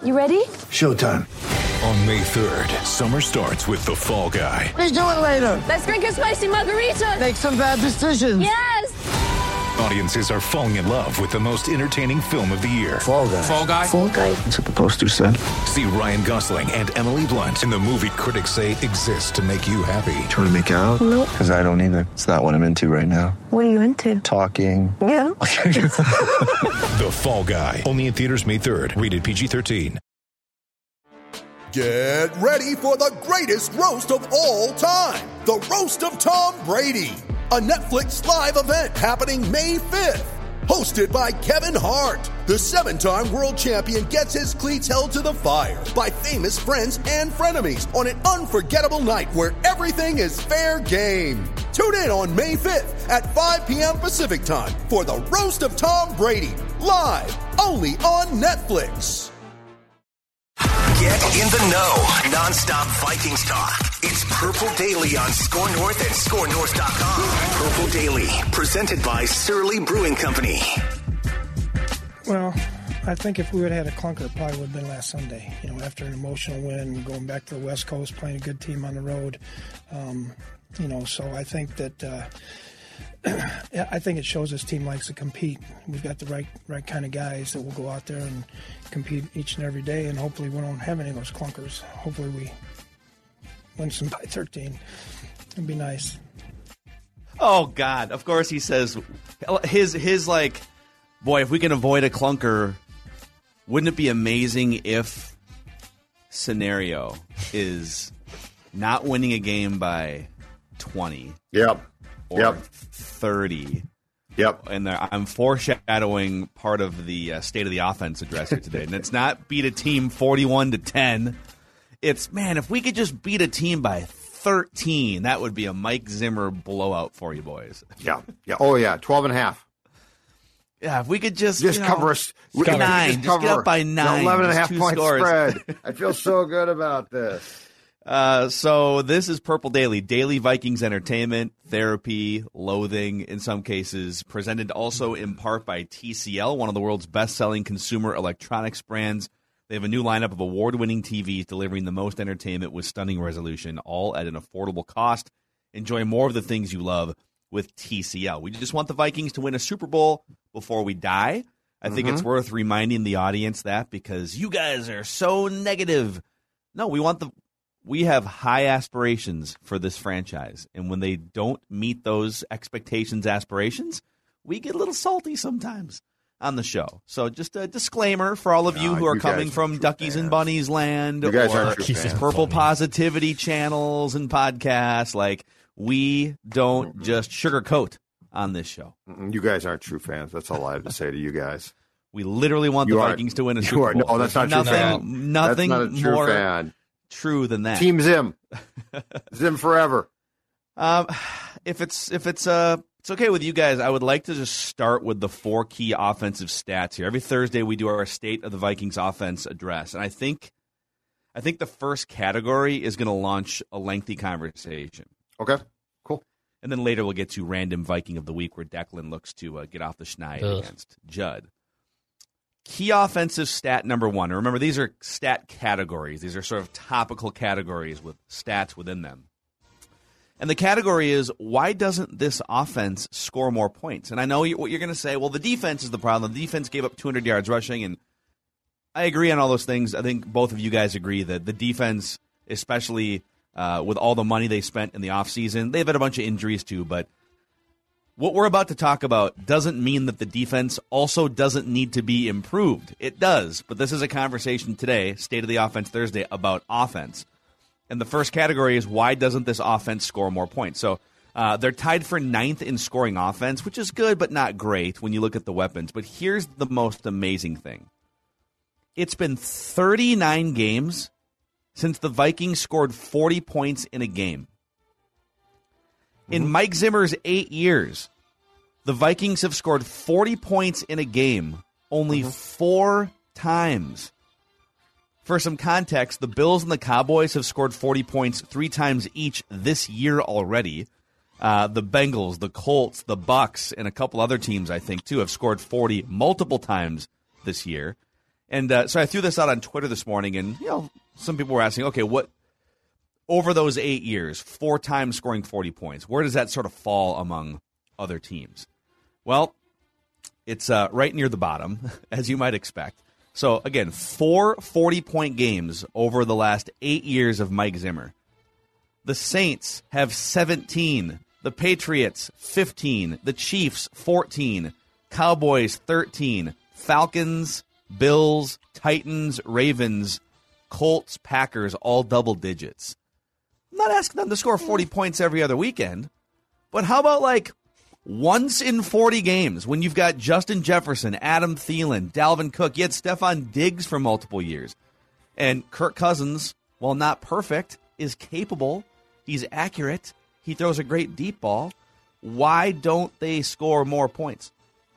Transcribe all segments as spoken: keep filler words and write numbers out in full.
You ready? Showtime. On May third, summer starts with The Fall Guy. Let's do it later. Let's drink a spicy margarita. Make some bad decisions. Yes. Audiences are falling in love with the most entertaining film of the year. Fall Guy. Fall Guy? Fall Guy. That's what the poster said. See Ryan Gosling and Emily Blunt in the movie critics say exists to make you happy. Trying to make it out? Nope. Because I don't either. It's not what I'm into right now. What are you into? Talking. Yeah. The Fall Guy. Only in theaters May third. Rated P G thirteen. Get ready for the greatest roast of all time. The Roast of Tom Brady. A Netflix live event happening May fifth. Hosted by Kevin Hart. The seven-time world champion gets his cleats held to the fire by famous friends and frenemies on an unforgettable night where everything is fair game. Tune in on May fifth at five p.m. Pacific time for the Roast of Tom Brady. Live only on Netflix. Get in the know. Non-stop Vikings talk. It's Purple Daily on Score North and score north dot com. Purple Daily, presented by Surly Brewing Company. Well, I think if we would have had a clunker, it probably would have been last Sunday. You know, after an emotional win, going back to the West Coast, playing a good team on the road. Um, you know, so I think that uh, I think it shows this team likes to compete. We've got the right right kind of guys that will go out there and compete each and every day, and hopefully we don't have any of those clunkers. Hopefully we win some by thirteen. It'd be nice. Oh, God. Of course he says his, his like, boy, if we can avoid a clunker, wouldn't it be amazing if scenario is not winning a game by twenty? Yep. Or yep. thirty. Yep. And I'm foreshadowing part of the uh, State of the Offense address here today. And it's not beat a team forty-one to ten. It's, man, if we could just beat a team by thirteen, that would be a Mike Zimmer blowout for you boys. Yeah. Yeah. Oh, yeah. twelve and a half. Yeah, if we could just Just you know, cover us. Nine. Just, just cover get up by nine. eleven and a half two point scores. spread. I feel so good about this. Uh, so this is Purple Daily, daily Vikings entertainment, therapy, loathing in some cases, presented also in part by T C L, one of the world's best-selling consumer electronics brands. They have a new lineup of award-winning T Vs delivering the most entertainment with stunning resolution, all at an affordable cost. Enjoy more of the things you love with T C L. We just want the Vikings to win a Super Bowl before we die. I think Mm-hmm. it's worth reminding the audience that because you guys are so negative. No, we want the we have high aspirations for this franchise, and when they don't meet those expectations, aspirations, we get a little salty sometimes on the show. So just a disclaimer for all of you No, who are you coming guys from are true Duckies fans. and Bunnies land You guys or are true fans. Purple Positivity channels and podcasts. Like, we don't just sugarcoat on this show. You guys aren't true fans. That's all I have to say to you guys. We literally want You the are- Vikings to win a you Super are- Bowl. no, that's not nothing, true fan. Nothing That's not a true more fan. true than that. Team Zim. Zim forever. Um, if it's if it's uh it's okay with you guys, I would like to just start with the four key offensive stats here. Every Thursday we do our State of the Vikings offense address, and I think I think the first category is going to launch a lengthy conversation. Okay, cool. And then later we'll get to random Viking of the week, where Declan looks to uh, get off the schneid Ugh. against Judd. Key offensive stat number one. And remember, these are stat categories. These are sort of topical categories with stats within them. And the category is, why doesn't this offense score more points? And I know what you're going to say, well, the defense is the problem. The defense gave up two hundred yards rushing, and I agree on all those things. I think both of you guys agree that the defense, especially uh, with all the money they spent in the offseason, they've had a bunch of injuries too, but what we're about to talk about doesn't mean that the defense also doesn't need to be improved. It does, but this is a conversation today, State of the Offense Thursday, about offense. And the first category is, why doesn't this offense score more points? So uh, they're tied for ninth in scoring offense, which is good but not great when you look at the weapons. But here's the most amazing thing. It's been thirty-nine games since the Vikings scored forty points in a game. In Mike Zimmer's eight years, the Vikings have scored forty points in a game only mm-hmm. four times. For some context, the Bills and the Cowboys have scored forty points three times each this year already. Uh, the Bengals, the Colts, the Bucks, and a couple other teams, I think, too, have scored forty multiple times this year. And uh, so I threw this out on Twitter this morning, and you know, some people were asking, okay, what over those eight years, four times scoring forty points, where does that sort of fall among other teams? Well, it's uh, right near the bottom, as you might expect. So, again, four forty-point games over the last eight years of Mike Zimmer. The Saints have seventeen. The Patriots, fifteen. The Chiefs, fourteen. Cowboys, thirteen. Falcons, Bills, Titans, Ravens, Colts, Packers, all double digits. I'm not asking them to score forty points every other weekend, but how about, like, once in forty games, when you've got Justin Jefferson, Adam Thielen, Dalvin Cook, you had Stephon Diggs for multiple years. And Kirk Cousins, while not perfect, is capable. He's accurate. He throws a great deep ball. Why don't they score more points?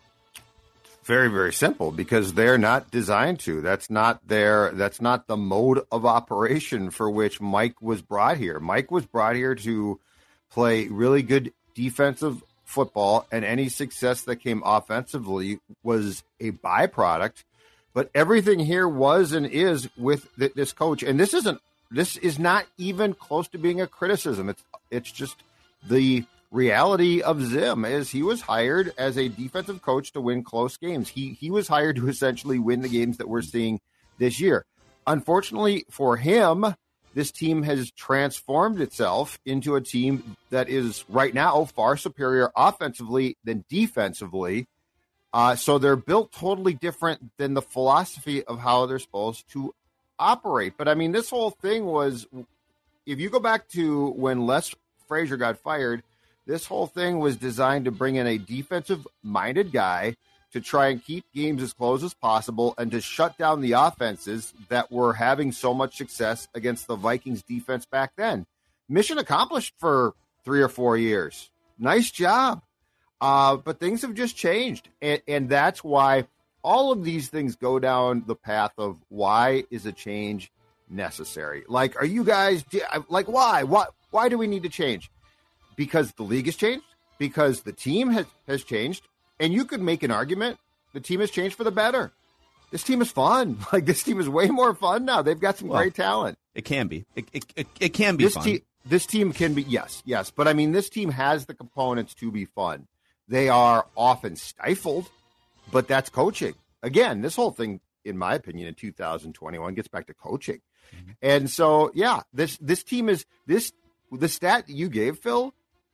Very, very simple, because they're not designed to. That's not their, that's not the mode of operation for which Mike was brought here. Mike was brought here to play really good defensive football, and any success that came offensively was a byproduct. But everything here was and is with th- this coach, and this isn't this is not even close to being a criticism. It's it's just the reality of Zim is he was hired as a defensive coach to win close games. He he was hired to essentially win the games that we're seeing this year. Unfortunately for him, this team has transformed itself into a team that is right now far superior offensively than defensively. Uh, so they're built totally different than the philosophy of how they're supposed to operate. But I mean, this whole thing was, if you go back to when Les Frazier got fired, this whole thing was designed to bring in a defensive-minded guy to try and keep games as close as possible and to shut down the offenses that were having so much success against the Vikings defense back then. Mission accomplished for three or four years. Nice job. Uh, but things have just changed. And, and that's why all of these things go down the path of why is a change necessary? Like, are you guys, like, why? Why, why do we need to change? Because the league has changed? Because the team has, has changed? And you could make an argument the team has changed for the better. This team is fun. Like, this team is way more fun now. They've got some well, great talent. It can be. It it, it, it can be this fun. Te- this team can be, yes, yes. But, I mean, this team has the components to be fun. They are often stifled, but that's coaching. Again, this whole thing, in my opinion, in two thousand twenty-one gets back to coaching. Mm-hmm. And so, yeah, this this team is, this the stat that you gave, Phil,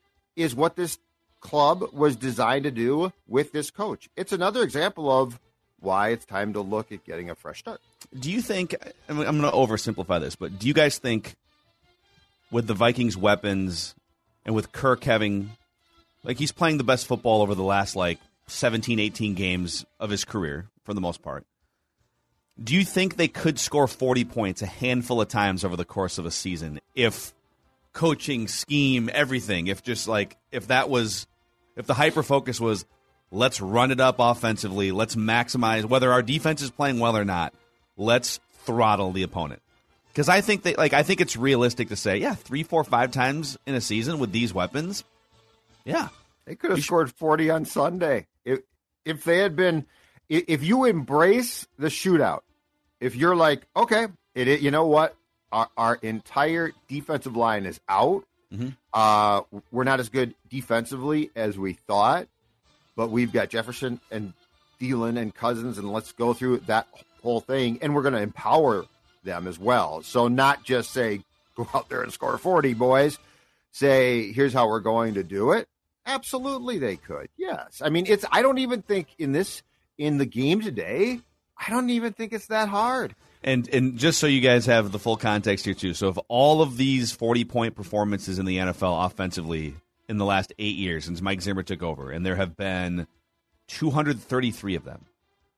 is what this club was designed to do with this coach. It's another example of why it's time to look at getting a fresh start. Do you think, I'm going to oversimplify this, but do you guys think with the Vikings' weapons and with Kirk having, like, he's playing the best football over the last, like, seventeen, eighteen games of his career, for the most part, do you think they could score forty points a handful of times over the course of a season if coaching, scheme, everything, if just, like, if that was, if the hyper-focus was, let's run it up offensively, let's maximize, whether our defense is playing well or not, let's throttle the opponent? Because I think that, like, I think it's realistic to say, yeah, three, four, five times in a season with these weapons, yeah. They could have scored forty on Sunday. If if they had been, if you embrace the shootout, if you're like, okay, it, you know what, our, our entire defensive line is out. Mm-hmm. Uh, we're not as good defensively as we thought, but we've got Jefferson and Thielen and Cousins, and let's go through that whole thing, and we're going to empower them as well. So not just say, go out there and score forty, boys. Say, here's how we're going to do it. Absolutely, they could. Yes, I mean, it's. I don't even think in this in the game today, I don't even think it's that hard. And and just so you guys have the full context here too, so of all of these forty-point performances in the N F L offensively in the last eight years since Mike Zimmer took over, and there have been two hundred thirty-three of them,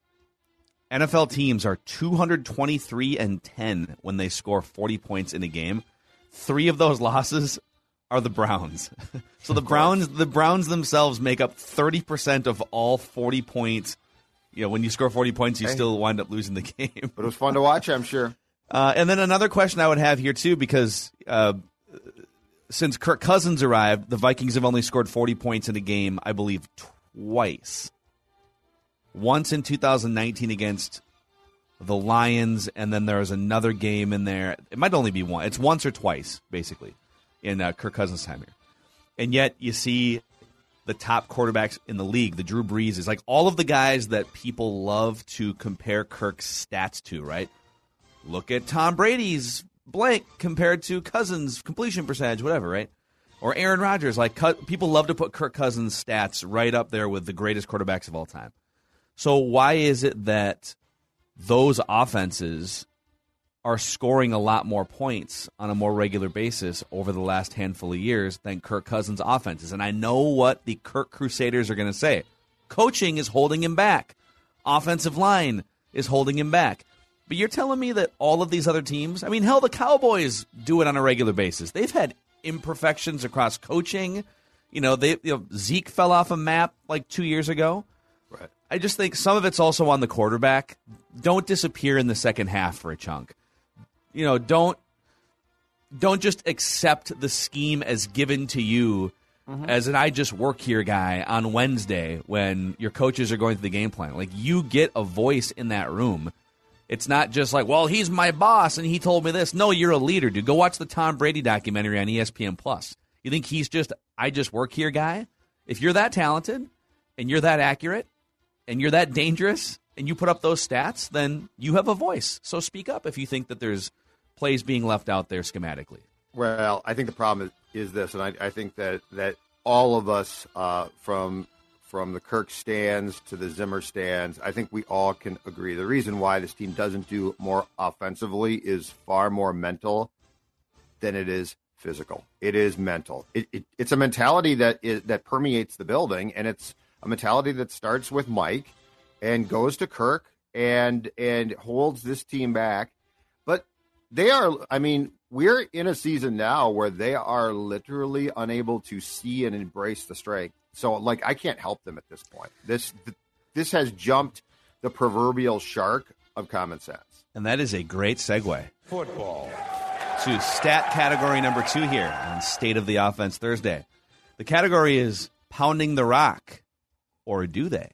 N F L teams are two hundred twenty-three and ten when they score forty points in a game. Three of those losses are the Browns. So the Browns the Browns themselves make up thirty percent of all forty points. You know, when you score forty points, you hey. still wind up losing the game. But it was fun to watch, I'm sure. Uh, and then another question I would have here, too, because uh, since Kirk Cousins arrived, the Vikings have only scored forty points in a game, I believe, twice. Once in two thousand nineteen against the Lions, and then there was another game in there. It might only be one. It's once or twice, basically, in uh, Kirk Cousins' time here. And yet you see the top quarterbacks in the league, the Drew Breeses, like all of the guys that people love to compare Kirk's stats to, right? Look at Tom Brady's blank compared to Cousins' completion percentage, whatever, right? Or Aaron Rodgers. Like people love to put Kirk Cousins' stats right up there with the greatest quarterbacks of all time. So why is it that those offenses are scoring a lot more points on a more regular basis over the last handful of years than Kirk Cousins' offenses? And I know what the Kirk Crusaders are going to say. Coaching is holding him back. Offensive line is holding him back. But you're telling me that all of these other teams, I mean, hell, the Cowboys do it on a regular basis. They've had imperfections across coaching. You know, they you know, Zeke fell off a map like two years ago. Right. I just think some of it's also on the quarterback. Don't disappear in the second half for a chunk. You know, don't don't just accept the scheme as given to you mm-hmm. as an I just work here guy on Wednesday when your coaches are going through the game plan. Like, you get a voice in that room. It's not just like, well, he's my boss and he told me this. No, you're a leader, dude. Go watch the Tom Brady documentary on E S P N Plus. You think he's just I just work here guy? If you're that talented and you're that accurate and you're that dangerous and you put up those stats, then you have a voice. So speak up if you think that there's plays being left out there schematically. Well, I think the problem is, is this, and I, I think that, that all of us uh, from from the Kirk stands to the Zimmer stands, I think we all can agree. The reason why this team doesn't do more offensively is far more mental than it is physical. It is mental. It, it, it's a mentality that is, that permeates the building, and it's a mentality that starts with Mike and goes to Kirk and and holds this team back. But they are, I mean, we're in a season now where they are literally unable to see and embrace the strength. So, like, I can't help them at this point. This this has jumped the proverbial shark of common sense. And that is a great segue. Football. To stat category number two here on State of the Offense Thursday. The category is pounding the rock, or do they?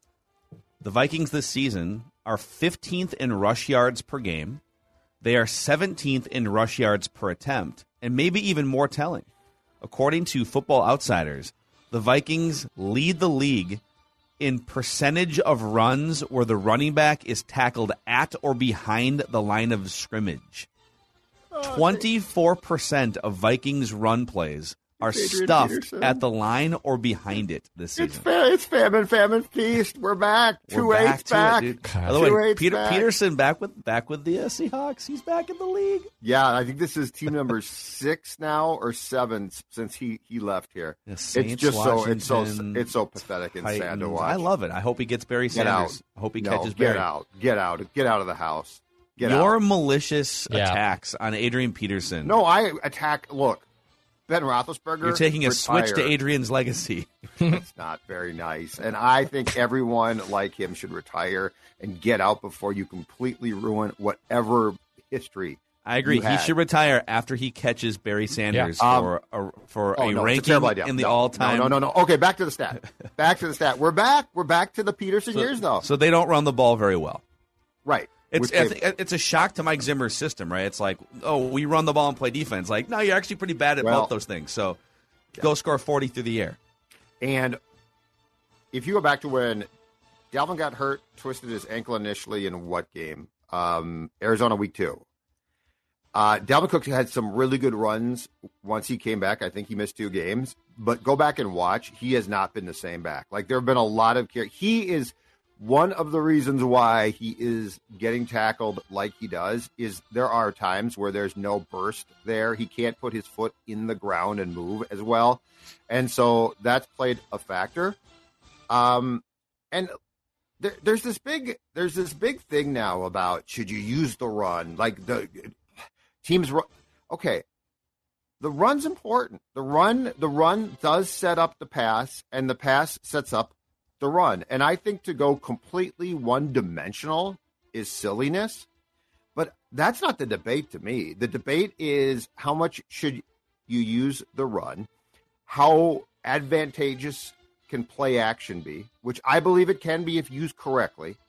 The Vikings this season are fifteenth in rush yards per game. They are seventeenth in rush yards per attempt, and maybe even more telling. According to Football Outsiders, the Vikings lead the league in percentage of runs where the running back is tackled at or behind the line of scrimmage. twenty-four percent of Vikings run plays are Adrian stuffed Peterson. at the line or behind it this season. It's, fa- it's famine, famine, feast. We're back. Two We're back eights to back. it, dude. God. By the way, Two eights Peter, back. Peterson back with back with the uh, Seahawks. He's back in the league. Yeah, I think this is team number six now or seven since he, he left here. The It's Saints, just so it's so Washington, it's so pathetic and sad to Titans. watch. I love it. I hope he gets Barry Get out. Sanders. I hope he no, catches get Barry. out. Get out. Get out of the house. Get Your out. malicious Yeah. attacks on Adrian Peterson. No, I attack. Look, Ben Roethlisberger. You're taking a switch to retired. Adrian's legacy. It's not very nice. And I think everyone like him should retire and get out before you completely ruin whatever history. I agree. you He had. should retire after he catches Barry Sanders Yeah. for a, for Oh, a no, it's ranking terrible idea. in the No, all-time. No, no, no, no. Okay, back to the stat. Back to the stat. We're back. We're back to the Peterson So, years, though. so they don't run the ball very well. Right. It's Which I they- think it's a shock to Mike Zimmer's system, right? It's like, oh, we run the ball and play defense. Like, no, you're actually pretty bad at Well, both those things. So go score forty through the air. And if you go back to when Dalvin got hurt, twisted his ankle initially in what game? Um, Arizona week two. Uh, Dalvin Cook had some really good runs once he came back. I think he missed two games. But go back and watch. He has not been the same back. Like, there have been a lot of care. He is one of the reasons why he is getting tackled like he does is there are times where there's no burst there. He can't put his foot in the ground and move as well. And so that's played a factor. Um, and there, there's this big, there's this big thing now about should you use the run? Like the teams, run. Okay, the run's important. The run, the run does set up the pass, and the pass sets up the run. And I think to go completely one-dimensional is silliness. But that's not the debate to me. The debate is how much should you use the run? How advantageous can play action be, which I believe it can be if used correctly.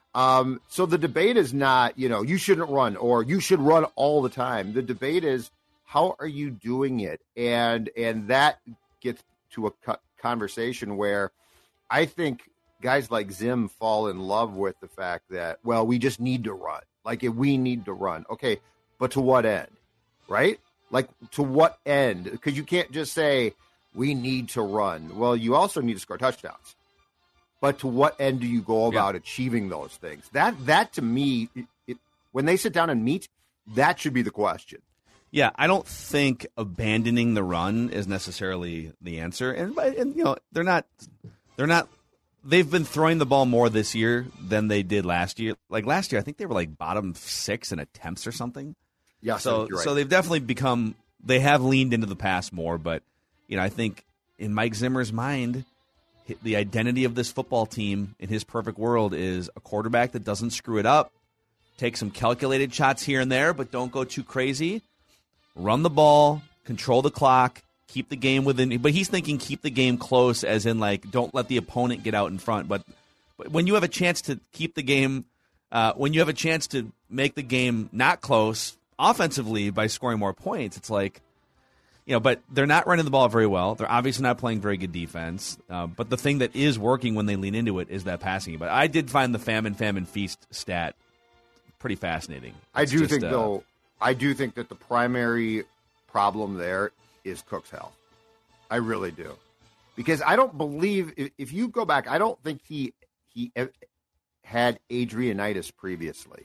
Um, so the debate is not, you know, you shouldn't run or you should run all the time. The debate is, how are you doing it? And and that gets to a co- conversation where I think guys like Zim fall in love with the fact that, well, we just need to run. Like, if we need to run. Okay, but to what end, right? Like, to what end? Because you can't just say, we need to run. Well, you also need to score touchdowns. But to what end do you go about yeah. achieving those things? That, that to me, it, it, when they sit down and meet, that should be the question. Yeah, I don't think abandoning the run is necessarily the answer. And, and you know, they're not they're not they've been throwing the ball more this year than they did last year. Like last year, I think they were like bottom six in attempts or something. Yeah, so you're right. so they've definitely become they have leaned into the pass more, but you know, I think in Mike Zimmer's mind, the identity of this football team in his perfect world is a quarterback that doesn't screw it up, take some calculated shots here and there, but don't go too crazy. Run the ball, control the clock, keep the game within. But he's thinking keep the game close, as in like don't let the opponent get out in front. But, but when you have a chance to keep the game, uh, when you have a chance to make the game not close offensively by scoring more points, it's like, you know. But they're not running the ball very well. They're obviously not playing very good defense. Uh, but the thing that is working when they lean into it is that passing. But I did find the famine, famine, feast stat pretty fascinating. It's I do just, think uh, though. I do think that the primary problem there is Cook's health. I really do. Because I don't believe, if, if you go back, I don't think he he had Adrianitis previously.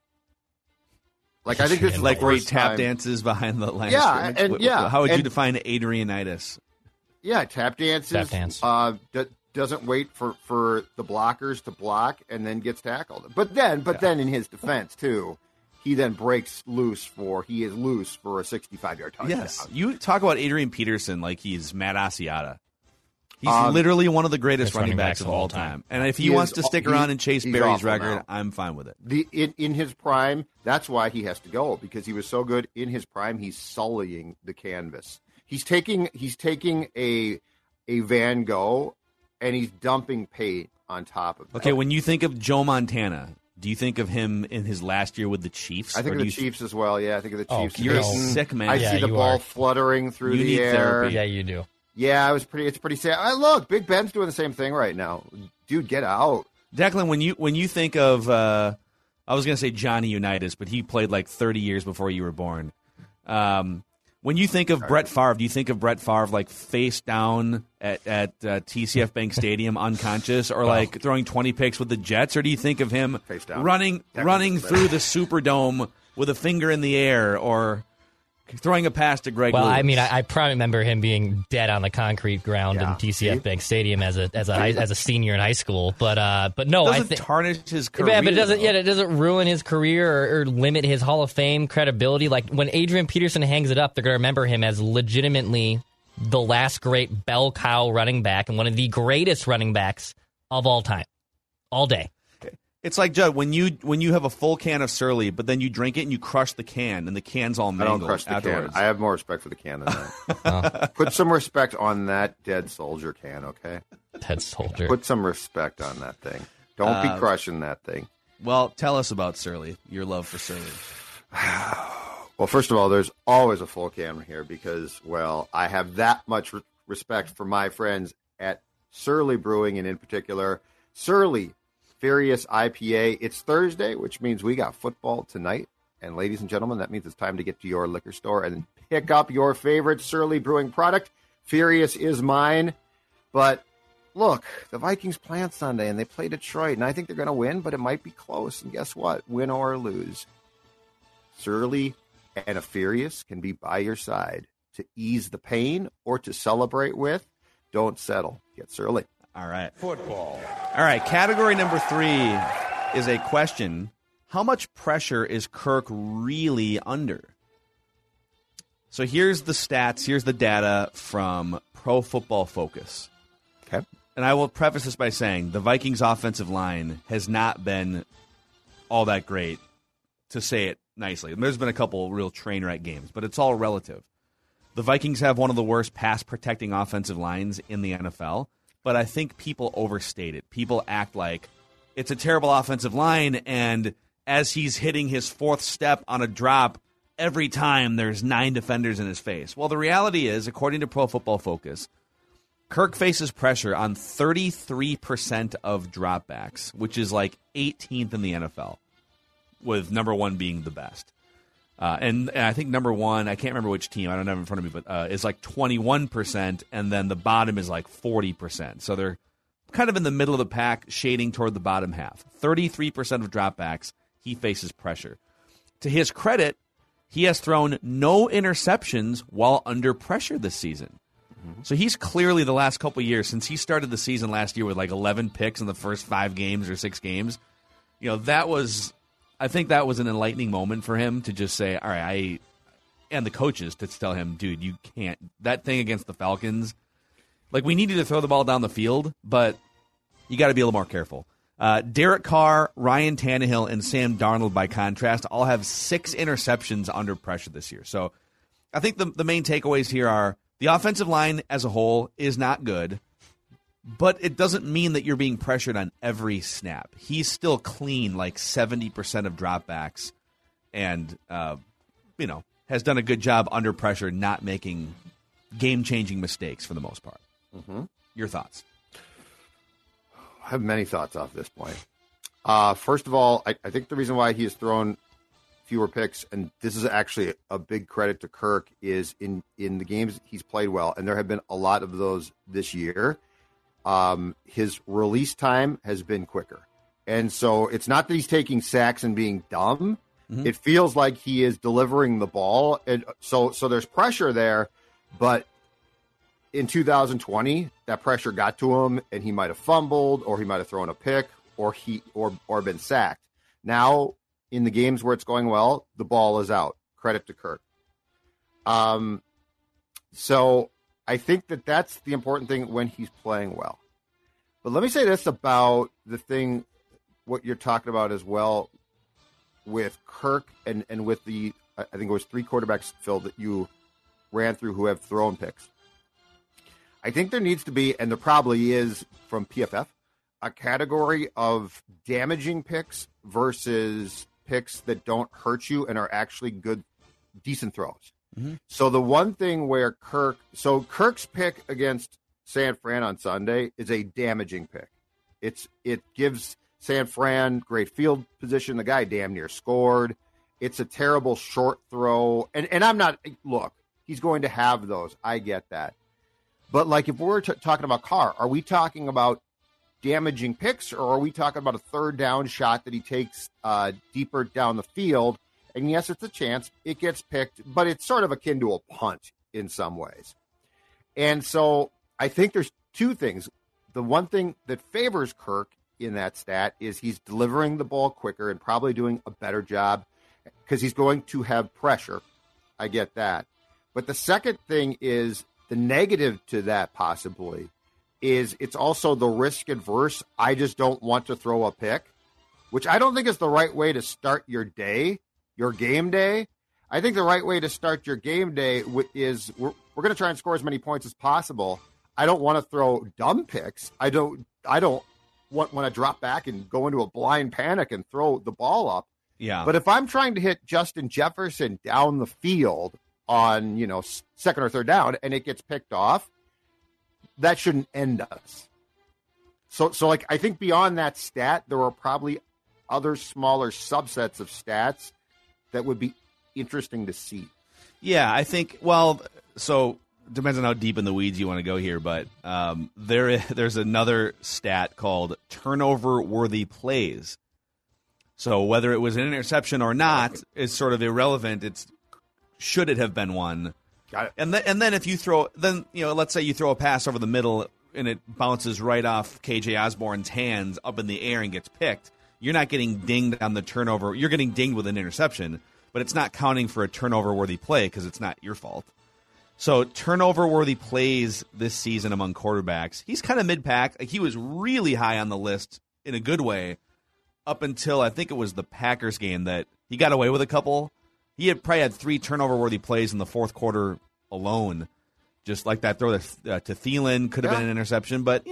Like, I think this is like the where he first tap time. dances behind the line. Yeah, of scrimmage. and yeah. How would and, you define Adrianitis? Yeah, tap dances. Tap dance. Uh, d- doesn't wait for, for the blockers to block and then gets tackled. But then, but Yeah. then in his defense, too, he then breaks loose for, he is loose for a sixty-five-yard touchdown. Yes. You talk about Adrian Peterson like he's Matt Asiata. He's Um, literally one of the greatest best running running backs backs of of all all time. time. And if he, He wants is- to stick he- around and chase he's Barry's awful record, now. I'm fine with it. The in, in his prime, that's why he has to go, because he was so good in his prime. He's sullying the canvas. He's taking he's taking a a Van Gogh and he's dumping paint on top of it. Okay, when you think of Joe Montana, do you think of him in his last year with the Chiefs? I think Or of do the you Chiefs as well. Yeah, I think of the Oh, Chiefs. You're a No. sick man. I Yeah, see the you ball are. fluttering through You the need air. therapy. Yeah, you do. Yeah, it was pretty. It's pretty sad. Uh, look, Big Ben's doing the same thing right now. Dude, get out. Declan, when you when you think of, uh, I was going to say Johnny Unitas, but he played like thirty years before you were born. Um, when you think of Brett Favre, do you think of Brett Favre like face down at, at uh, T C F Bank Stadium unconscious, or like throwing twenty picks with the Jets, or do you think of him Face down. running That running was through the Superdome with a finger in the air, or throwing a pass to Greg Well, Lewis? I mean, I, I probably remember him being dead on the concrete ground Yeah. in T C F See? Bank Stadium as a as a high, as a senior in high school. But uh, but no, doesn't I think tarnish his career. Yeah, but it doesn't. though. Yeah, it doesn't ruin his career or, or limit his Hall of Fame credibility. Like when Adrian Peterson hangs it up, they're going to remember him as legitimately the last great bell cow running back and one of the greatest running backs of all time, all day. It's like, Judd, when you when you have a full can of Surly, but then you drink it and you crush the can, and the can's all I mangled don't crush the afterwards. can. I have more respect for the can than that. Put some respect on that dead soldier can, okay? Dead soldier. Put some respect on that thing. Don't be Uh, crushing that thing. Well, tell us about Surly, your love for Surly. Well, first of all, there's always a full can here because, well, I have that much re- respect for my friends at Surly Brewing, and in particular, Surly Furious I P A. It's Thursday, which means we got football tonight. And ladies and gentlemen, that means it's time to get to your liquor store and pick up your favorite Surly Brewing product. Furious is mine. But look, the Vikings play on Sunday, and they play Detroit, and I think they're going to win, but it might be close. And guess what? Win or lose, Surly and a Furious can be by your side to ease the pain or to celebrate with. Don't settle. Get Surly. All right. Football. All right. Category number three is a question. How much pressure is Kirk really under? So here's the stats. Here's the data from Pro Football Focus. Okay. And I will preface this by saying the Vikings offensive line has not been all that great, to say it nicely. There's been a couple real train wreck games, but it's all relative. The Vikings have one of the worst pass protecting offensive lines in the N F L. But I think people overstate it. People act like, it's a terrible offensive line, and as he's hitting his fourth step on a drop, every time there's nine defenders in his face. Well, the reality is, according to Pro Football Focus, Kirk faces pressure on thirty-three percent of dropbacks, which is like eighteenth in the N F L, with number one being the best. Uh, and, and I think number one, I can't remember which team, I don't have it in front of me, but uh, is like twenty-one percent, and then the bottom is like forty percent. So they're kind of in the middle of the pack, shading toward the bottom half. thirty-three percent of dropbacks, he faces pressure. To his credit, he has thrown no interceptions while under pressure this season. Mm-hmm. So he's clearly, the last couple of years, since he started the season last year with like eleven picks in the first five games or six games, you know, that was... I think that was an enlightening moment for him to just say, all right, I, and the coaches to tell him, dude, you can't, that thing against the Falcons, like, we needed to throw the ball down the field, but you got to be a little more careful. Uh, Derek Carr, Ryan Tannehill, and Sam Darnold, by contrast, all have six interceptions under pressure this year. So I think the, the main takeaways here are the offensive line as a whole is not good, but it doesn't mean that you're being pressured on every snap. He's still clean like seventy percent of dropbacks and, uh, you know, has done a good job under pressure not making game-changing mistakes for the most part. Mm-hmm. Your thoughts? I have many thoughts off this point. Uh, first of all, I, I think the reason why he has thrown fewer picks, and this is actually a big credit to Kirk, is in, in the games he's played well, and there have been a lot of those this year, Um, his release time has been quicker. And so it's not that he's taking sacks and being dumb. Mm-hmm. It feels like he is delivering the ball. And so, so there's pressure there, but in two thousand twenty, that pressure got to him and he might have fumbled, or he might have thrown a pick, or he, or, or been sacked. Now in the games where it's going well, the ball is out. Credit to Kirk. Um, so I think that that's the important thing when he's playing well. But let me say this about the thing, what you're talking about as well with Kirk and, and with the, I think it was three quarterbacks, Phil, that you ran through who have thrown picks. I think there needs to be, and there probably is from P F F, a category of damaging picks versus picks that don't hurt you and are actually good, decent throws. Mm-hmm. So the one thing where Kirk, so Kirk's pick against San Fran on Sunday is a damaging pick. It's it gives San Fran great field position. The guy damn near scored. It's a terrible short throw, and and I'm not look. He's going to have those. I get that, but like if we're t- talking about Carr, are we talking about damaging picks, or are we talking about a third down shot that he takes uh, deeper down the field? And yes, it's a chance. It gets picked, but it's sort of akin to a punt in some ways. And so I think there's two things. The one thing that favors Kirk in that stat is he's delivering the ball quicker and probably doing a better job because he's going to have pressure. I get that. But the second thing is the negative to that possibly is it's also the risk adverse. I just don't want to throw a pick, which I don't think is the right way to start your day. Your game day, I think the right way to start your game day is we're, we're going to try and score as many points as possible. I don't want to throw dumb picks. I don't I don't want, want to drop back and go into a blind panic and throw the ball up. Yeah. But if I'm trying to hit Justin Jefferson down the field on, you know, second or third down and it gets picked off, that shouldn't end us. So, so like, I think beyond that stat, there are probably other smaller subsets of stats that would be interesting to see. Yeah, I think, well, so depends on how deep in the weeds you want to go here, but um, there there's another stat called turnover-worthy plays. So whether it was an interception or not is sort of irrelevant. It's should it have been one? Got it. And, th- and then if you throw, then, you know, let's say you throw a pass over the middle and it bounces right off K J Osborne's hands up in the air and gets picked. You're not getting dinged on the turnover. You're getting dinged with an interception, but it's not counting for a turnover-worthy play because it's not your fault. So turnover-worthy plays this season among quarterbacks, he's kind of mid-pack. Like, he was really high on the list in a good way up until I think it was the Packers game that he got away with a couple. He had probably had three turnover-worthy plays in the fourth quarter alone, just like that throw to, uh, to Thielen could have yeah. been an interception. But, you know,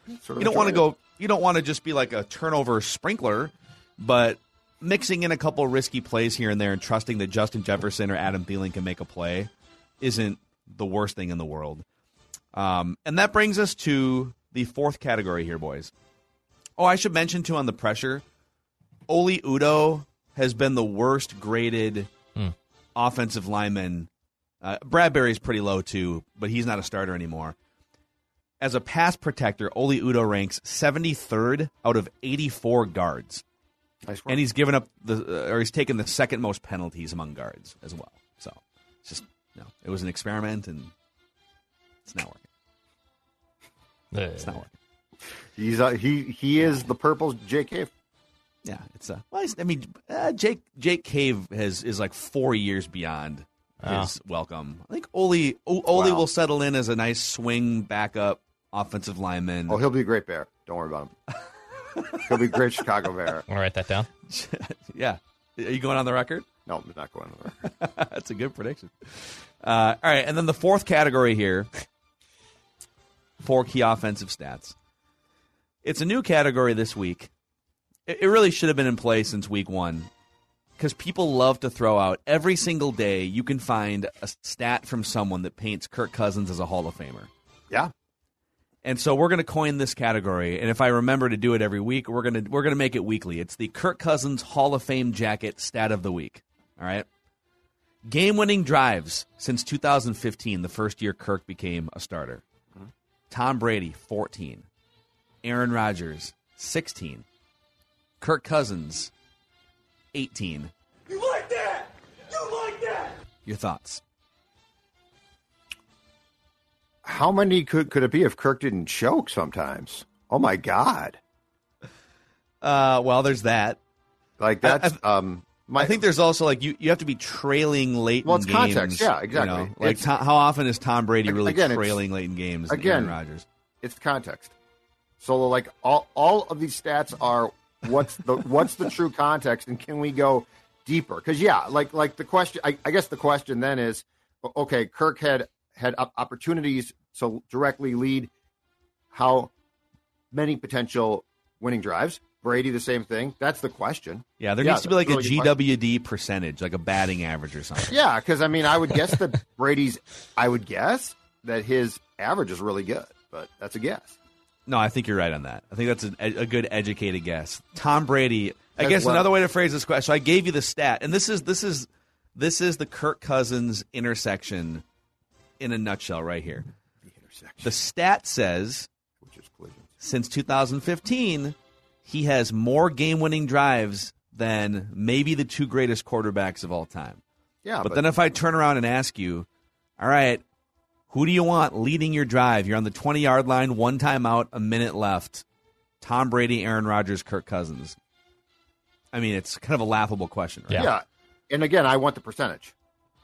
Sort of you don't want to enjoy it. go. You don't want to just be like a turnover sprinkler, but mixing in a couple risky plays here and there and trusting that Justin Jefferson or Adam Thielen can make a play isn't the worst thing in the world. Um, and that brings us to the fourth category here, boys. Oh, I should mention, too, on the pressure, Oli Udoh has been the worst graded Hmm. offensive lineman. Uh, Bradbury's pretty low, too, but he's not a starter anymore. As a pass protector, Oli Udoh ranks seventy-third out of eighty-four guards. Nice work. And he's given up the, uh, or he's taken the second most penalties among guards as well. So it's just, you know, it was an experiment, and it's not working. It's not working. He's uh, he he is the purple Jake Cave. Yeah, it's a. Well, I mean, uh, Jake Jake Cave has is like four years beyond his Oh. welcome. I think Oli o, Oli Wow. will settle in as a nice swing backup offensive lineman. Oh, he'll be a great Bear. Don't worry about him. He'll be a great Chicago Bear. I'll write that down. Yeah, are you going on the record? No, I'm not going on the record. That's a good prediction. Uh, all right, and then the fourth category here, four key offensive stats. It's a new category this week. It, it really should have been in place since week one, because people love to throw out every single day. You can find a stat from someone that paints Kirk Cousins as a Hall of Famer. Yeah. And so we're going to coin this category, and if I remember to do it every week, we're going to we're going to make it weekly. It's the Kirk Cousins Hall of Fame jacket stat of the week. All right. Game-winning drives since two thousand fifteen, the first year Kirk became a starter. Mm-hmm. Tom Brady, fourteen. Aaron Rodgers, sixteen. Kirk Cousins, eighteen. You like that? You like that? Your thoughts? How many could could it be if Kirk didn't choke sometimes? Oh my God! Uh, well, there's that. Like that's I, I, um. My, I think there's also like you, you have to be trailing late well, in it's games. context. Yeah, exactly. You know? Like It's- Tom, how often is Tom Brady really Again, it's- trailing late in games? again, Aaron Rodgers. It's context. So like all all of these stats are what's the what's the true context, and can we go deeper? Because yeah, like like the question. I, I guess the question then is, okay, Kirk had had opportunities to directly lead how many potential winning drives. Brady, the same thing. That's the question. Yeah, there Yeah, needs to be like a really good G W D percentage, like a batting average or something. Yeah, because I mean, I would guess that Brady's. I would guess that his average is really good, but that's a guess. No, I think you're right on that. I think that's a, a good educated guess. Tom Brady. I As guess well. another way to phrase this question. So I gave you the stat, and this is this is this is the Kirk Cousins intersection in a nutshell, right here. The intersection, The stat says which is collisions. since two thousand fifteen, he has more game-winning drives than maybe the two greatest quarterbacks of all time. Yeah, But, then if I turn around and ask you, all right, who do you want leading your drive? You're on the twenty-yard line, one timeout, a minute left. Tom Brady, Aaron Rodgers, Kirk Cousins. I mean, it's kind of a laughable question, right? Yeah. yeah, and again, I want the percentage.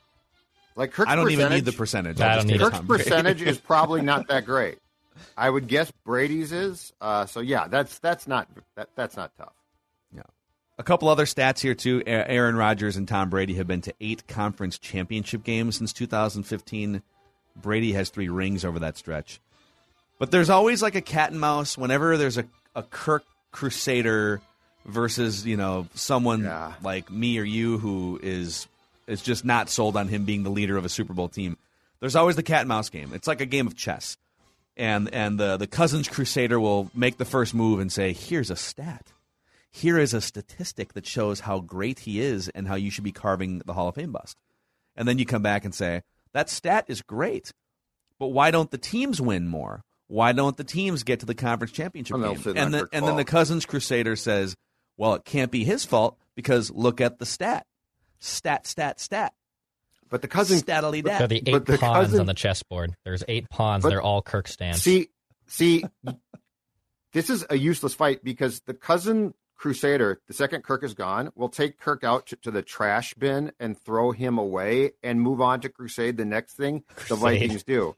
Like Kirk's I don't even need percentage- the percentage. I I'll don't just need take it. Kirk's Tom Brady. percentage is probably not that great. I would guess Brady's is. Uh, so yeah, that's that's not that, that's not tough. Yeah. A couple other stats here, too. A- Aaron Rodgers and Tom Brady have been to eight conference championship games since two thousand fifteen. Brady has three rings over that stretch. But there's always like a cat and mouse whenever there's a, a Kirk Crusader versus, you know, someone Yeah. like me or you who is is just not sold on him being the leader of a Super Bowl team. There's always the cat and mouse game. It's like a game of chess. And and the, the Cousins Crusader will make the first move and say, here's a stat. Here is a statistic that shows how great he is and how you should be carving the Hall of Fame bust. And then you come back and say, that stat is great, but why don't the teams win more? Why don't the teams get to the conference championship And they'll game? say And, that's then, their and then the fault. Cousins Crusader says, well, it can't be his fault because look at the stat. Stat, stat, stat. But the Cousins, Statily They're dat. the eight But the pawns cousin- on the chessboard. There's eight pawns. But- They're all Kirk stands. see, see, this is a useless fight because the cousin Crusader, the second Kirk is gone, will take Kirk out to, to the trash bin and throw him away and move on to crusade the next thing the Crusade. Vikings do.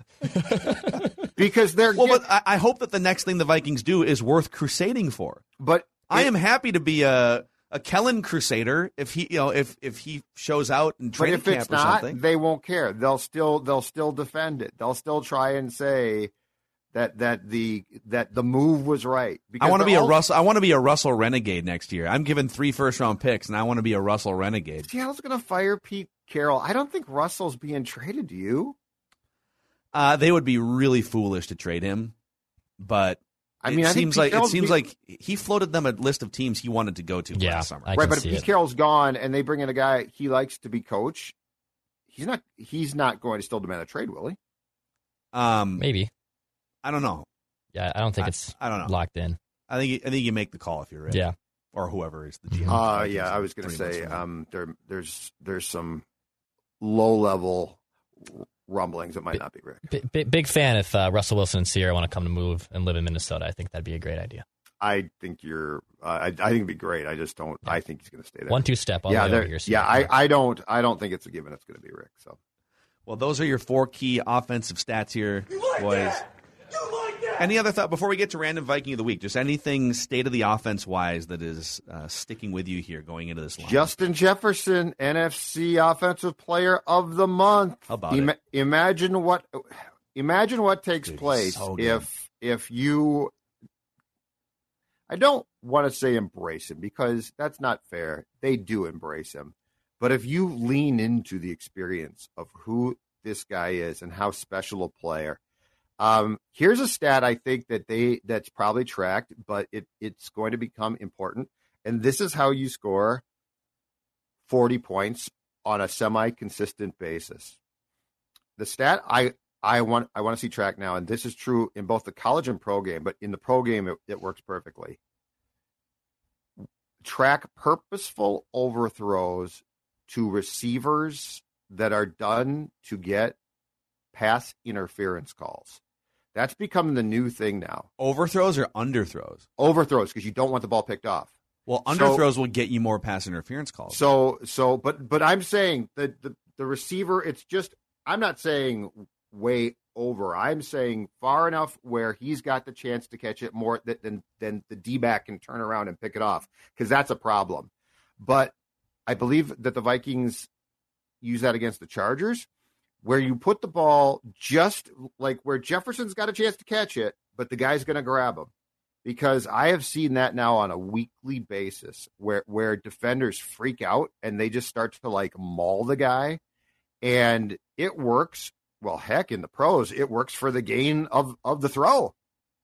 Because they're Well, get- but I, I hope that the next thing the Vikings do is worth crusading for. but I it- am happy to be a a Kellen Crusader if he, you know, if if he shows out in But training if it's camp or not, something. they won't care. They'll still they'll still defend it. They'll still try and say that that the that the move was right. I want to be all, a Russell. I want to be a Russell renegade next year. I'm given three first round picks, and I want to be a Russell renegade. Seattle's going to fire Pete Carroll. I don't think Russell's being traded. Do you? Uh, they would be really foolish to trade him, but I mean, it I seems think like Carroll's it seems be- like he floated them a list of teams he wanted to go to Yeah, last summer. I Right, can but if see Pete it. Carroll's gone and they bring in a guy he likes to be coach, he's not. He's not going to still demand a trade, will he? Um, Maybe. I don't know. Yeah, I don't think I- it's I don't know. locked in. I think you- I think you make the call if you're ready. Yeah. or whoever is the G M. Uh, yeah, I was going to Three months say from now. um, there, there's there's some low level rumblings that might not be Rick. B- b- big fan if uh, Russell Wilson and Sierra want to come to move and live in Minnesota. I think that'd be a great idea. I think you're. Uh, I, I think it'd be great. I just don't. I think he's going to stay there. One two step all yeah, the way there- over here. yeah. I, I don't. I don't think it's a given. It's going to be Rick. So. Well, those are your four key offensive stats here, boys. Any other thought before we get to random Viking of the week? Just anything state of the offense wise that is uh, sticking with you here going into this line? Justin Jefferson, N F C Offensive Player of the Month. How about Ima- it? Imagine what. Imagine what takes Dude, he's place so good. if if you. I don't want to say embrace him because that's not fair. They do embrace him. But if you lean into the experience of who this guy is and how special a player, um, here's a stat I think that they that's probably tracked, but it, it's going to become important. And this is how you score forty points on a semi-consistent basis. The stat I I want I want to see tracked now, and this is true in both the college and pro game, but in the pro game it, it works perfectly. Track purposeful overthrows to receivers that are done to get pass interference calls. That's become the new thing now. Overthrows or underthrows? Overthrows, because you don't want the ball picked off. Well, So- underthrows will get you more pass interference calls. So, so, but, but I'm saying that the, the receiver, it's just, I'm not saying way over. I'm saying far enough where he's got the chance to catch it more than, than, than the D-back can turn around and pick it off, because that's a problem. But I believe that the Vikings use that against the Chargers, where you put the ball just like where Jefferson's got a chance to catch it, but the guy's going to grab him. Because I have seen that now on a weekly basis where, where defenders freak out and they just start to like maul the guy. And it works. Well, heck, in the pros, it works for the gain of, of the throw.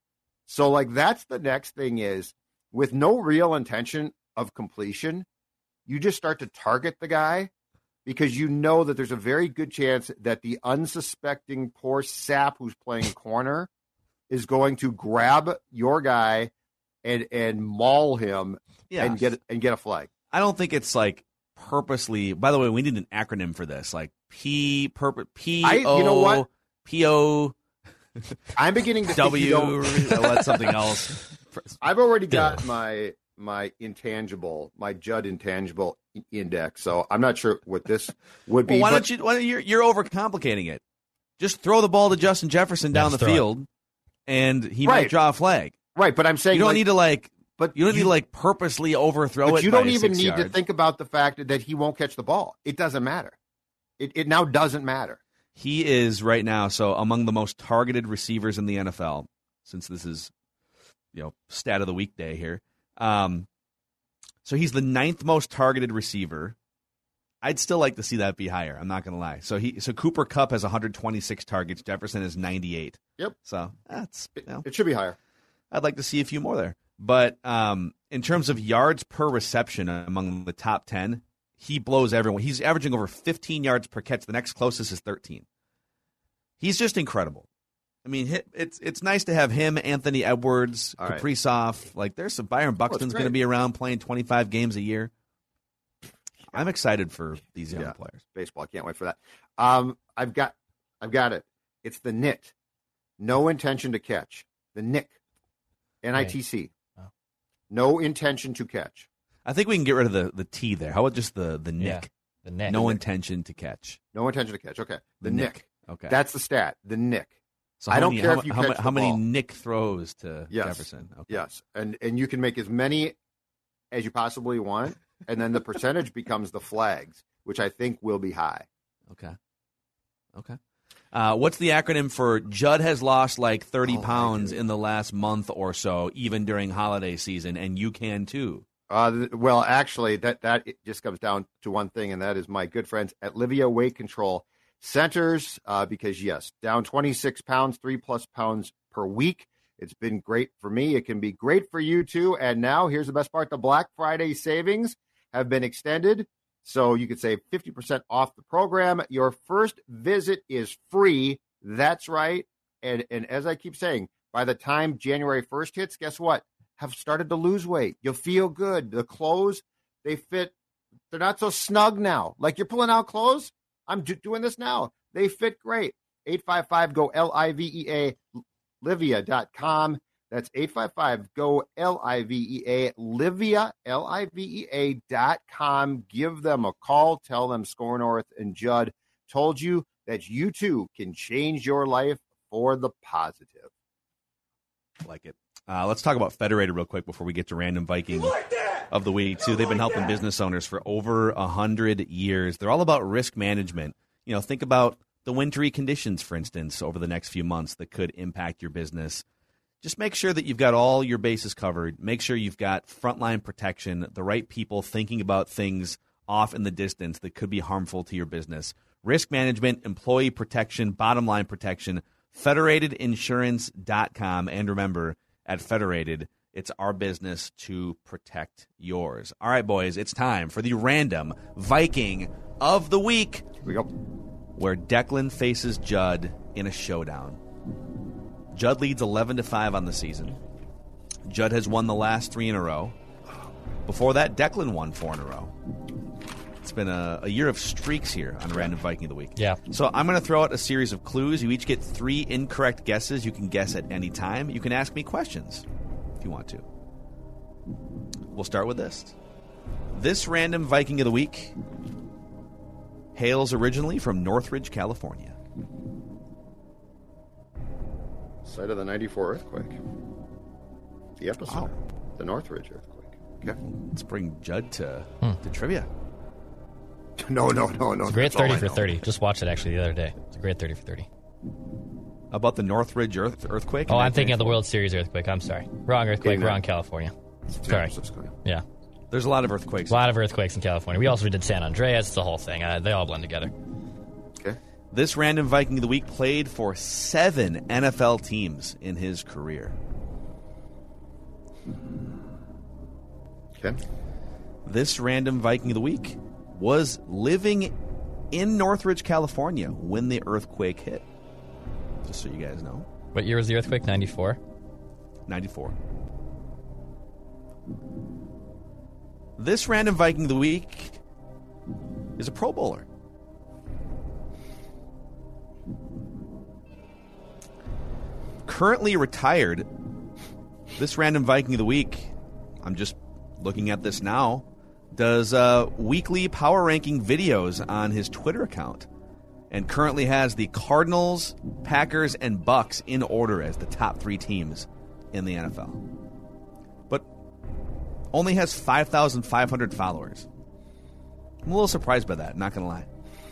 So like that's the next thing is with no real intention of completion, you just start to target the guy because you know that there's a very good chance that the unsuspecting poor sap who's playing corner is going to grab your guy and and maul him Yes. and get and get a flag. I don't think it's like purposely. By the way, we need an acronym for this, like P purpose P I- you O know what? P O I'm beginning to think W. you don't- oh, that's something else. I've already got my my intangible, my Judd intangible i- index, so I'm not sure what this would be. Well, why but- don't you? Why, you're you're overcomplicating it. Just throw the ball to Justin Jefferson down Just the throw it. field, and he Right. might draw a flag. Right, but I'm saying You don't like- need to like. But you don't you- need to like purposely overthrow But it. you by don't a even six need to yards. think about the fact that he won't catch the ball. It doesn't matter. It it now doesn't matter. He is right now so among the most targeted receivers in the N F L. Since this is, you know, stat of the week day here. Um, so he's the ninth most targeted receiver. I'd still like to see that be higher. I'm not going to lie. So he so Cooper Kupp has one hundred twenty-six targets. Jefferson is ninety-eight. Yep. So that's you know, It should be higher. I'd like to see a few more there. But um, in terms of yards per reception among the top ten, he blows everyone. He's averaging over fifteen yards per catch. The next closest is thirteen. He's just incredible. I mean, hi- it's it's nice to have him, Anthony Edwards, All right. Kaprizov. Like, there's some Byron Buxton's going to great. be around playing twenty-five games a year. I'm excited for these young Yeah. players. Baseball. I can't wait for that. Um, I've got, I've got it. It's the N I T. No intention to catch. The N I C. N I T C. Oh. No intention to catch. I think we can get rid of the, the T there. How about just the the Yeah. Nick? The neck. No intention to catch. No intention to catch. Okay. The, The N I C. Nick. Okay. That's the stat. The N I C. So I how don't many- care how, if you how, catch ma- the how many ball. Nick throws to Yes. Jefferson. Okay. Yes. And and you can make as many as you possibly want, and then the percentage becomes the flags, which I think will be high. Okay. Okay. Uh, what's the acronym for Judd has lost like thirty Oh, pounds in the last month or so, even during holiday season, and you can too? Uh, th- well, actually, that that it just comes down to one thing, and that is my good friends at Livia Weight Control Centers. Uh, because yes, down twenty-six pounds, three plus pounds per week. It's been great for me. It can be great for you too. And now here's the best part: the Black Friday savings have been extended, so you could save fifty percent off the program. Your first visit is free. That's right. And and as I keep saying, by the time January first hits, guess what? Have started to lose weight. You'll feel good. The clothes, they fit. They're not so snug now. Like you're pulling out clothes. I'm do- doing this now. They fit great. eight five five, G O, L I V E A, Livia dot com. That's eight five five, G O, L I V E A, Livia, L I V E A dot com. Give them a call. Tell them Score North and Judd told you that you too can change your life for the positive. Like it. Uh, let's talk about Federated real quick before we get to Random Viking of the Week, too. They've been helping business owners for over one hundred years. They're all about risk management. You know, think about the wintry conditions, for instance, over the next few months that could impact your business. Just make sure that you've got all your bases covered. Make sure you've got frontline protection, the right people thinking about things off in the distance that could be harmful to your business. Risk management, employee protection, bottom line protection, Federated Insurance dot com. And remember, at Federated, it's our business to protect yours. All right, boys, it's time for the Random Viking of the Week. Here we go. Where Declan faces Judd in a showdown. Judd leads eleven to five on the season. Judd has won the last three in a row. Before that, Declan won four in a row. It's been a, a year of streaks here on Random Viking of the Week. Yeah. So I'm going to throw out a series of clues. You each get three incorrect guesses. You can guess at any time. You can ask me questions if you want to. We'll start with this. This Random Viking of the Week hails originally from Northridge, California. Site of the ninety-four earthquake. The epicenter. Wow. The Northridge earthquake. Okay. Let's bring Judd to, Hmm. to trivia. No, no, no, no. It's a great that's all thirty I for know. thirty. Just watched it actually the other day. It's a great thirty for thirty. About the Northridge earth, earthquake? in Oh, I'm thinking of the nineteen ninety-four? World Series earthquake. I'm sorry. Wrong earthquake, Game nine. wrong California. San Sorry. Francisco. Yeah. There's a lot of earthquakes. A lot of earthquakes in California. We also did San Andreas. It's the whole thing. Uh, they all blend together. Okay. This Random Viking of the Week played for seven N F L teams in his career. Okay. This Random Viking of the Week was living in Northridge, California when the earthquake hit. Just so you guys know. What year was the earthquake? ninety-four? ninety-four. This Random Viking of the Week is a Pro Bowler. Currently retired, this Random Viking of the Week, I'm just looking at this now, does uh, weekly power ranking videos on his Twitter account and currently has the Cardinals, Packers, and Bucks in order as the top three teams in the N F L. But only has five thousand five hundred followers. I'm a little surprised by that, not going to lie.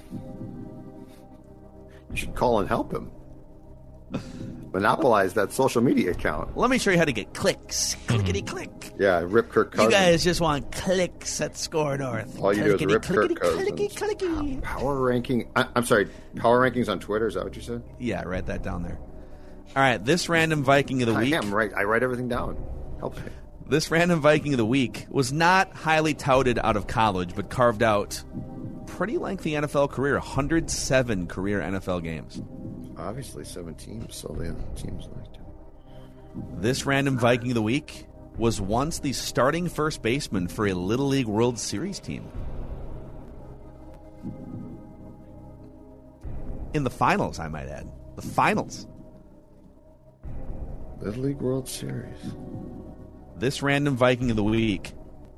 You should call and help him. Monopolize that social media account. Let me show you how to get clicks. Clickety click. Yeah, rip Kirk Cousins. You guys just want clicks at Score North. All you do is Clickety, rip Kirk clickety, Cousins. clickety, clickety. Power ranking. I, I'm sorry. Power rankings on Twitter. Is that what you said? Yeah, write that down there. All right, this Random Viking of the I Week. am right. I write everything down. Helps me. This Random Viking of the Week was not highly touted out of college, but carved out pretty lengthy N F L career, one hundred seven career N F L games. Obviously, seven teams, so the other teams liked him. This Random Viking of the Week was once the starting first baseman for a Little League World Series team. In the finals, I might add. The finals. Little League World Series. This Random Viking of the Week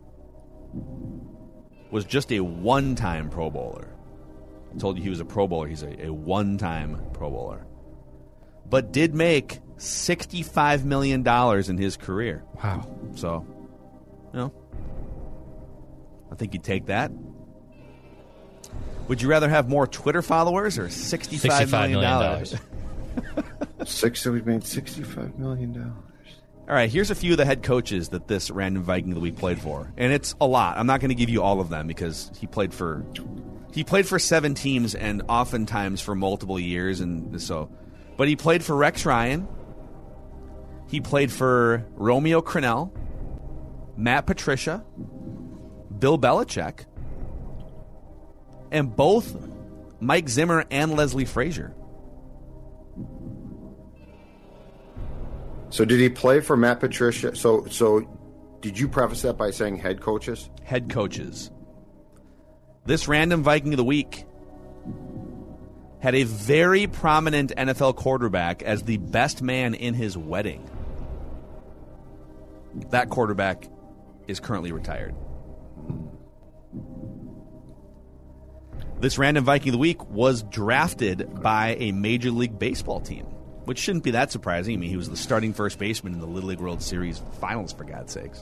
was just a one-time Pro Bowler. I told you he was a Pro Bowler. He's a, a one-time Pro Bowler. But did make sixty-five million dollars in his career. Wow. So, you know, I think you'd take that. Would you rather have more Twitter followers or sixty-five million dollars? Six, so we've made sixty-five million dollars. All right, here's a few of the head coaches that this random Viking of the week played for, and it's a lot. I'm not going to give you all of them because he played for he played for seven teams and oftentimes for multiple years, and so. But he played for Rex Ryan. He played for Romeo Crennel, Matt Patricia, Bill Belichick, and both Mike Zimmer and Leslie Frazier. So did he play for Matt Patricia? So so did you preface that by saying head coaches? Head coaches. This random Viking of the week had a very prominent N F L quarterback as the best man in his wedding. That quarterback is currently retired. This random Viking of the week was drafted by a Major League Baseball team, which shouldn't be that surprising. I mean, he was the starting first baseman in the Little League World Series finals, for God's sakes.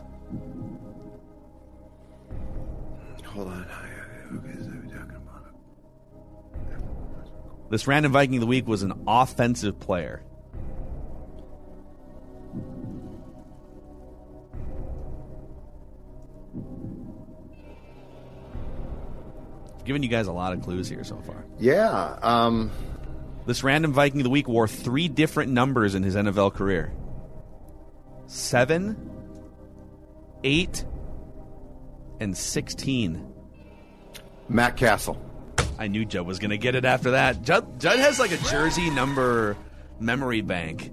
Hold on. This random Viking of the week was an offensive player. I've given you guys a lot of clues here so far. Yeah. Um, this random Viking of the week wore three different numbers in his N F L career. Seven, eight, and sixteen. Matt Castle. I knew Judd was going to get it after that. Judd, Judd has like a jersey number memory bank.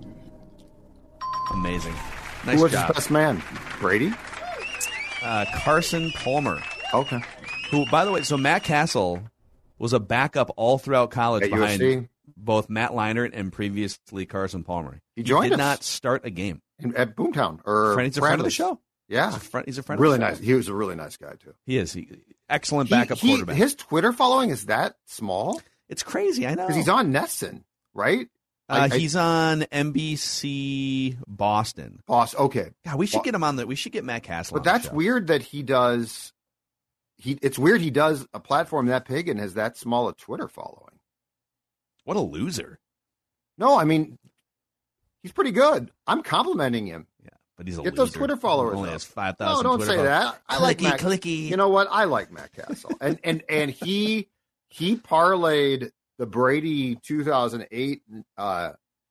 Amazing. Nice Who was job. his best man? Brady? Uh, Carson Palmer. Okay. Who, by the way, so Matt Castle was a backup all throughout college At behind U S C? both Matt Leinart and previously Carson Palmer. He joined did us. not start a game. In, at Boomtown. Or Friend, he's a friend of the Bradley's. show. Yeah. He's a friend, he's a friend really of the show. nice. He was a really nice guy, too. He is. He, excellent He- backup he- quarterback. His Twitter following is that small? It's crazy, I know. Because he's on Nesson, right? Uh, I- I- he's on N B C Boston. Boss, okay. God, we should Bo- get him on the. We should get Matt Castle. But on the that's show. weird that he does. He it's weird he does a platform that big and has that small a Twitter following. What a loser! No, I mean, he's pretty good. I'm complimenting him. Yeah, but he's a Get loser. those Twitter followers. He only up. has five No, thousand. don't Twitter say followers. that. I like Clicky, Matt. clicky. You know what? I like Matt Castle, and and and he he parlayed the Brady two thousand eight uh,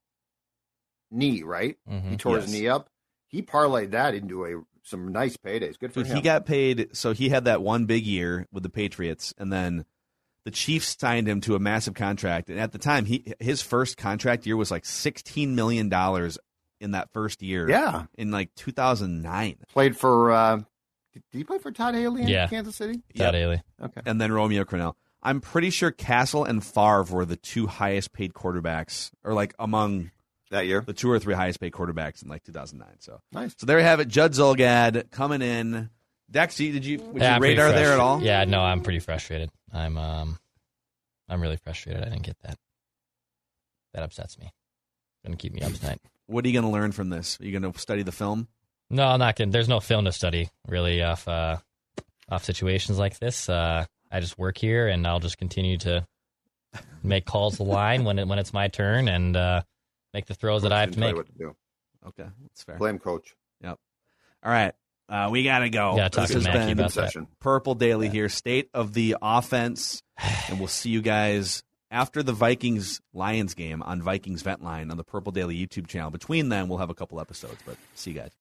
knee, right? Mhm. He tore Yes. his knee up. He parlayed that into a some nice paydays. Good for So him. he got paid. So he had that one big year with the Patriots, and then the Chiefs signed him to a massive contract. And at the time, he his first contract year was like sixteen million dollars in that first year. Yeah. in like two thousand nine. Played for. Uh, did he play for Todd Haley in Yeah. Kansas City? Todd Yep. Haley. Okay. And then Romeo Crennel. I'm pretty sure Castle and Favre were the two highest paid quarterbacks, or like among That year. the two or three highest paid quarterbacks in like two thousand nine. So Nice. So there you have it. Judd Zolgad coming in. Dex, did you would Yeah, you I'm pretty radar there frust- at all? Yeah, no, I'm pretty frustrated. I'm um, I'm really frustrated. I didn't get that. That upsets me. Gonna keep me up tonight. What are you going to learn from this? Are you going to study the film? No, I'm not gonna. There's no film to study really off uh, off situations like this. Uh, I just work here, and I'll just continue to make calls to the line when it when it's my turn, and uh, make the throws that I have to Tell you make. what to do. Okay, that's fair. Blame coach. Yep. All right. Uh, we got to go. Yeah, talk This to has Mackey been about that. Session. Purple Daily here, state of the offense, and we'll see you guys after the Vikings-Lions game on Vikings Vent Line on the Purple Daily YouTube channel. Between them, we'll have a couple episodes, but see you guys.